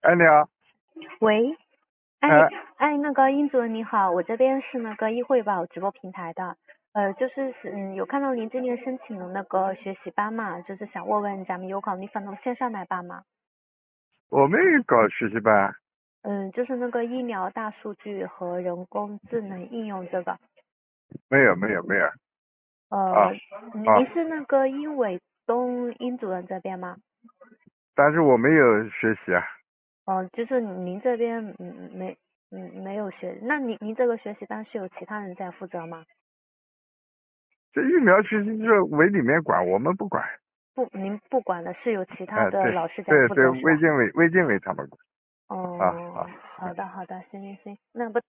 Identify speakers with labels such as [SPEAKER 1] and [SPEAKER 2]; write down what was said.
[SPEAKER 1] 哎，你好。
[SPEAKER 2] 喂，哎
[SPEAKER 1] 哎，
[SPEAKER 2] 哎，那个殷主任你好，我这边是那个易汇宝直播平台的，有看到您这边申请了那个学习班嘛，就是想问问咱们有考虑分到线上来办吗？
[SPEAKER 1] 我没搞学习班。
[SPEAKER 2] 就是那个医疗大数据和人工智能应用这个，
[SPEAKER 1] 没有啊
[SPEAKER 2] 呃，您
[SPEAKER 1] 啊！
[SPEAKER 2] 是那个殷伟东殷主任这边吗？
[SPEAKER 1] 但是我没有学习啊。
[SPEAKER 2] 就是您这边没有学，那您这个学习班是有其他人在负责吗？
[SPEAKER 1] 这疫苗学习是委里面管，我们不管。
[SPEAKER 2] 不，您不管的是有其他的
[SPEAKER 1] 对
[SPEAKER 2] 老师在
[SPEAKER 1] 对对，
[SPEAKER 2] 负责是吧？
[SPEAKER 1] 卫健委他们管。啊
[SPEAKER 2] 哦，
[SPEAKER 1] 啊。
[SPEAKER 2] 好的好的，行行行，那不